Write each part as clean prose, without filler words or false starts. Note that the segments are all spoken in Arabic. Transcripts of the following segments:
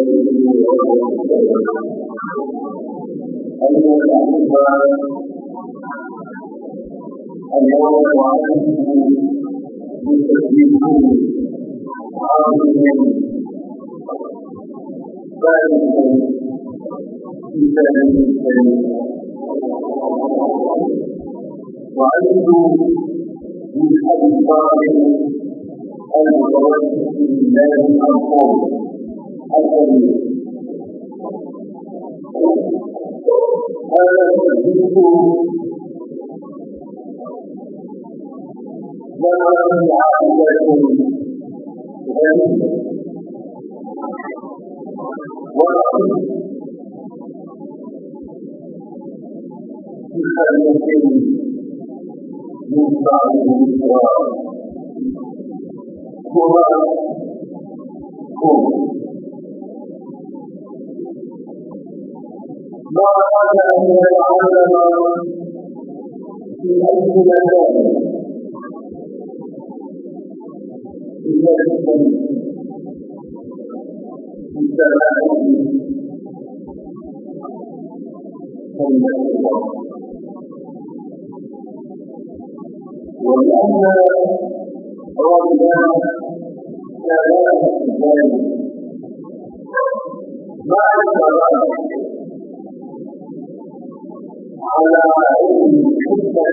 وعنده من أبصار المتوسط بالله القول الكريم. هذا الحديث له عائلة غنية ورحمة بخلية من بعد الإسراء ما أراد أن يتعلم في أي مكان إلا بالسنة بالسلامة ولأن ربنا كلام ذلك ما أنكر على علم الحكمة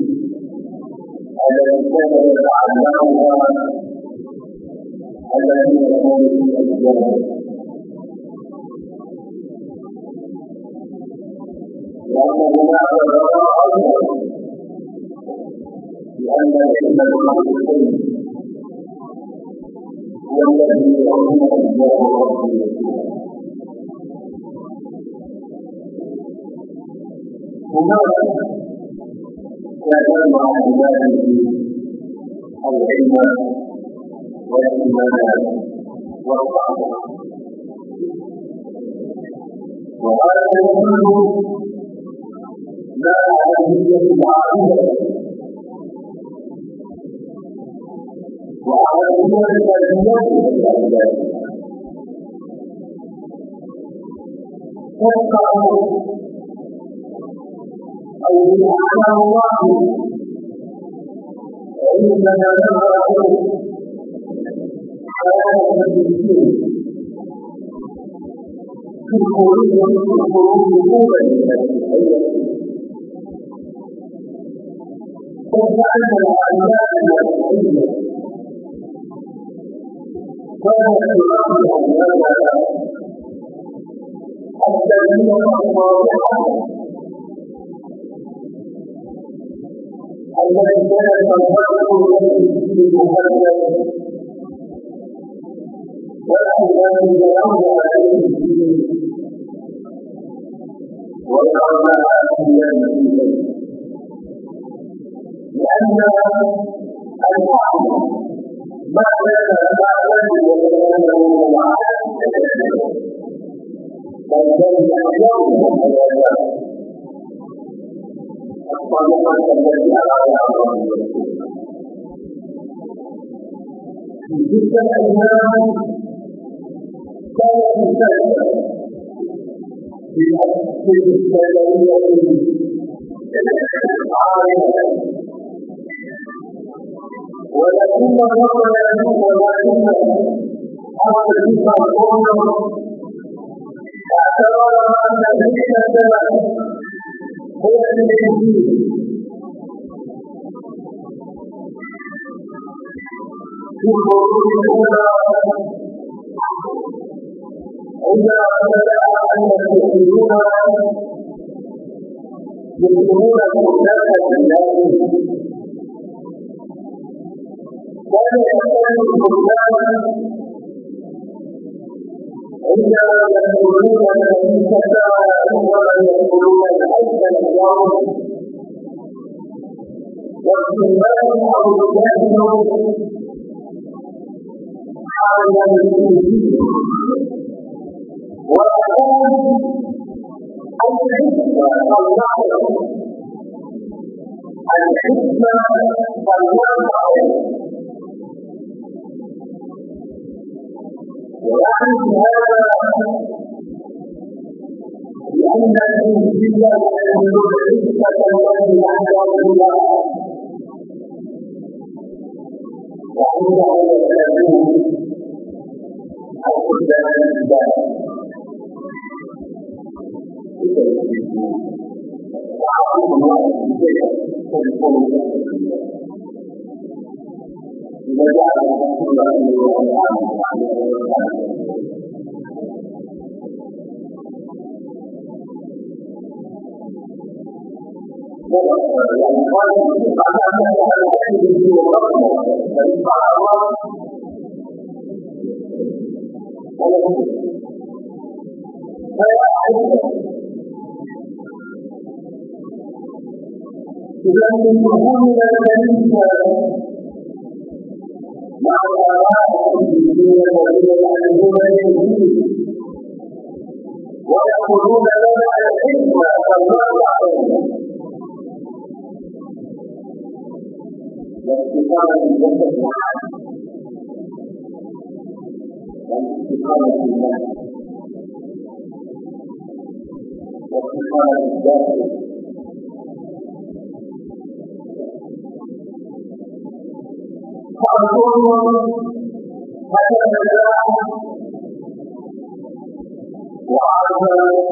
التي كان يتعلمها الذين كانوا في الأجيال، لأن هناك ضرائب لأن العلم المحققين هو الذي يعلم أجيال ربه. هناك كلام عن عباده العلم والإيمان والطاعة، وهذا يدل لا أهمية العقيدة وأهمية الفرديات للعباد. أو بمعنى الله عندما نظره حياة الدين في الخروج قوة وجعل الأعمال والعلم ولا تراجع ولا التنمية الصالحة الذي كان يتوقف في المهذب والأحلام يرون عليه الدين ويرون أهل الدين، لأن الحق ما كان بعد وكانه معه بل كان يوم الحياة الطريقة التي أراد الله في تلك الأيام كانت مختلفة بالأسفل السلمية عالية، ولكن الرجل ولكن هذا القول اعتبر أن الفتنة هو التنزيل في الخروج الأولى عندما بدأ أن يستحيلون يدخلون المحدثة بالله، كان يحتاج القرآن عندما يدخلون الكنيسة عندما يدخلون الحج اليوم واستمرار أو الجاهل حول الإنجيل وأقول الحكمة والنظر الحكمة والنظر وأعرف هذا لأن الإنجيل يحمل العزة التي عند الله وعنده يتبعون القرآن الإسلام وعظم الله تدخل إذا جعل رسول الله ويقولون لنا الحكمة والمرضى واستقامة الجسد واستقامة المال واستقامة الجسد فأنظروا هذا النجاح وعلى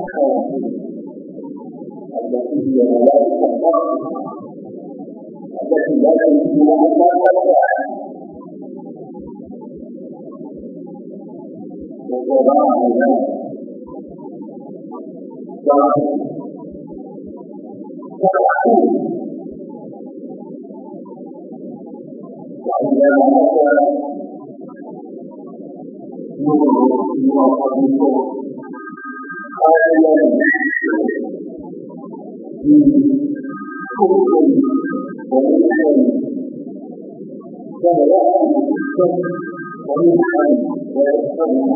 التي هي ملائكة الرب التي لا يمكن أن تتبع وقضاء الناس وعندما أتى نور وقبيله آية في كفر ومنحا كان يأتي بالسر ومنحا ويستمع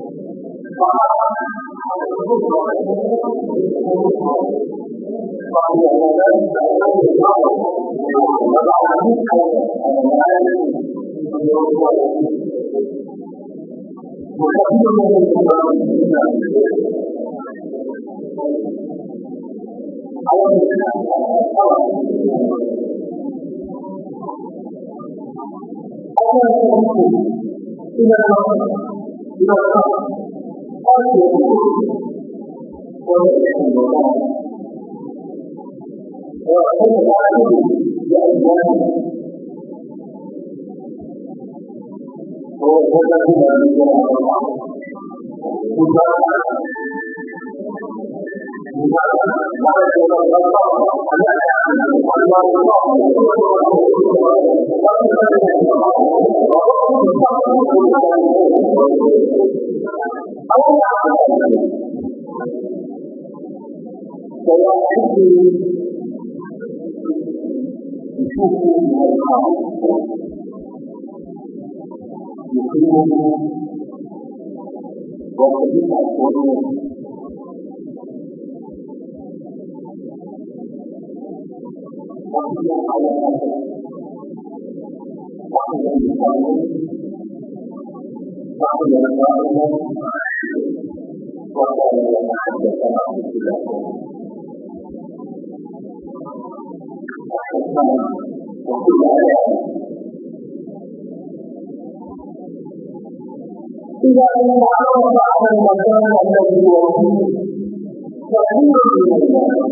إذا لم تعرف على المكان الذي هو فيه فكثير من الناس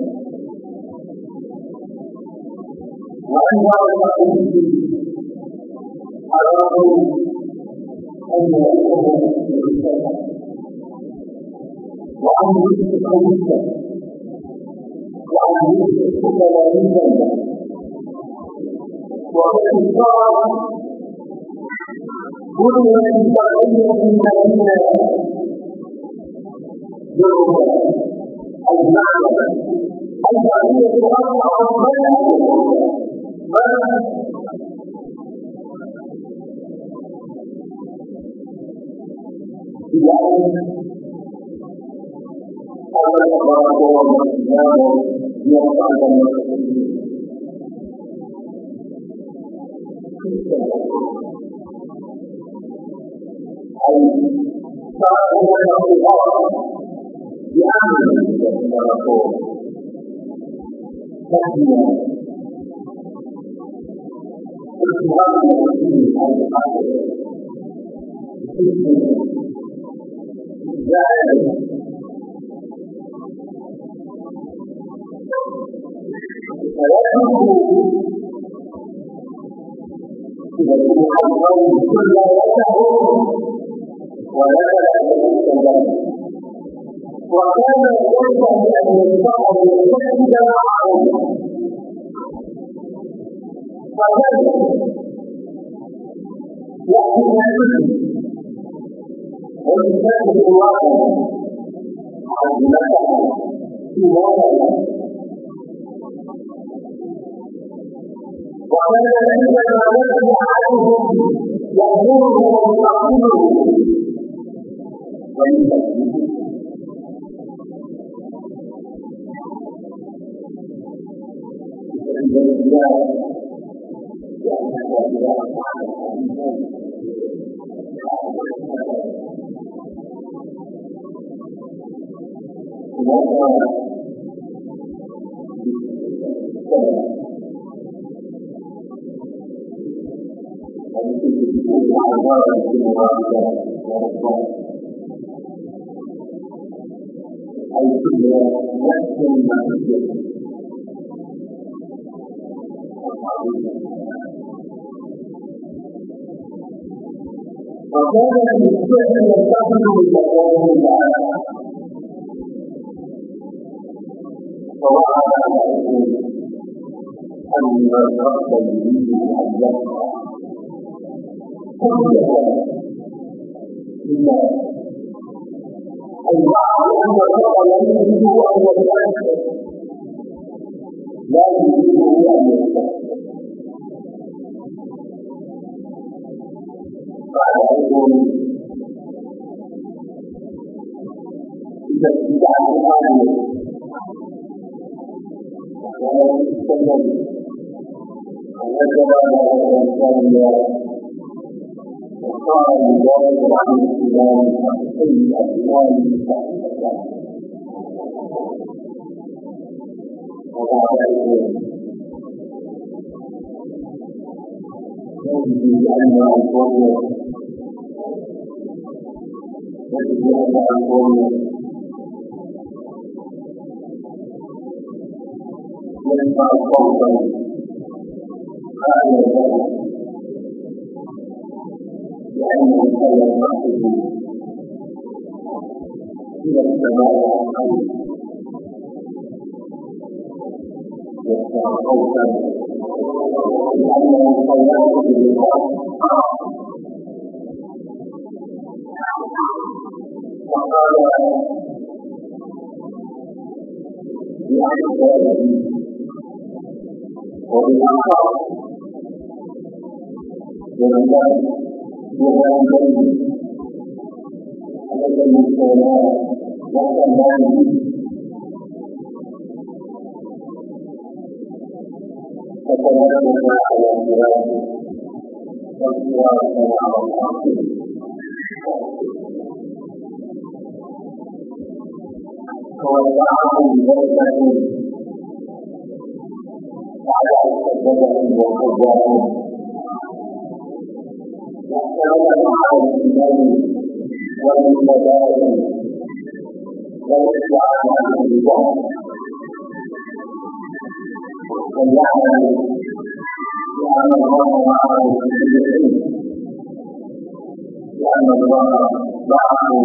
وأنواع التقليد أرادوا أن يكون الإنسان وأن يثبت قوته وأن يثبت كلامه والاختار كل من تغير من مدينة بالرؤية المعنى الفعلية أربعة يعني قال تبارك وتعالى يرفع المسلمين أي فهو الله بأمر الرسول تحمل إخبار المسلمين عن الحاضر ذلك وكان يرضى بأن يتبعه ويتحدى معه فذلك يأتي النبي ويساعد الله عزمته في وضعه وكان عندما يتبع عليهم يأمره ويعقله ويساعده أي كل نفس محدود وكان الشيء يتصل بالمقام الأعلى ووعد عليكم أن الرب يريد أن يبقى كل إلا الوعد أن الرب يريد أن يبقى لا يريد أن يبقى فعليكم إذا اتباع الآية ولا تستمر وجب على الإنسان وقال لذلك عن الإسلام أي أسوان وبعدين يجب أن أقول يسمع صوتا خاليا لأنه سيرفعه إلى السماء والأرض يسمع صوتا لأنه سيرفعه بالقرب وقال بأحسابه وبالأخر وبالله وبالله هذا المسلمات والسلام فتنزل على فراشه والفراش على الأرض ووضعه بيته على سجده وقدره واحتمل على الإيمان والمبادئ والاستعانة بالله وليعلم بأن الله معه في كل شيء لأن الله معه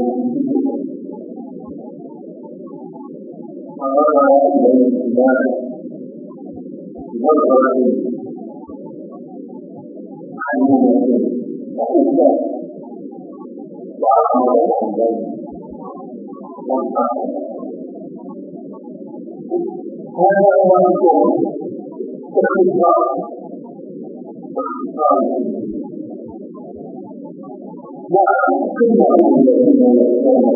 فنظر إليه الإيمان نظرة حنينة وإنسان وعمل الحمدين والحمد هذا هو الكون باختصار وكل الذين يؤمنون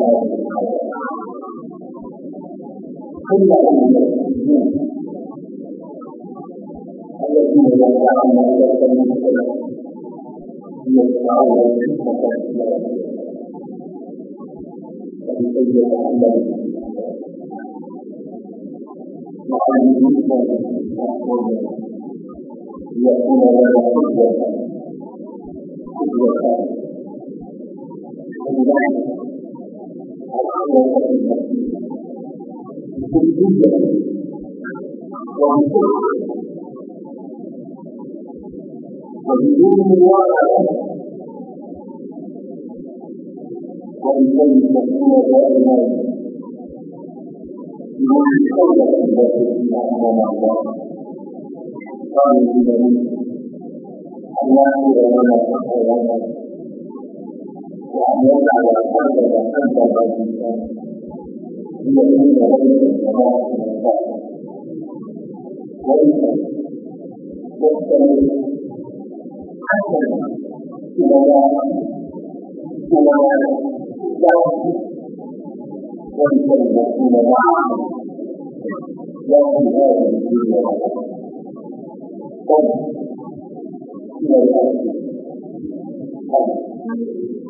كل المسلمين الذين يدعون الى المسلمين يدعون الحكمه ولكي يتعلم وعلمهم ليكون لنا قدوه ولذلك القدوه في المسيح بالجدة وبالصدق وبدون مواجهة ولكي تكون دائما بدون قولة التي أمام الله قال النبي الله لنا خيرنا وأن يجعل قلبنا قلب الإنسان ليكون ليس السماء والسماء ليس يستمر حسنا إلى ولكي يكون معه يأتي هذه الدنيا إلى الأرض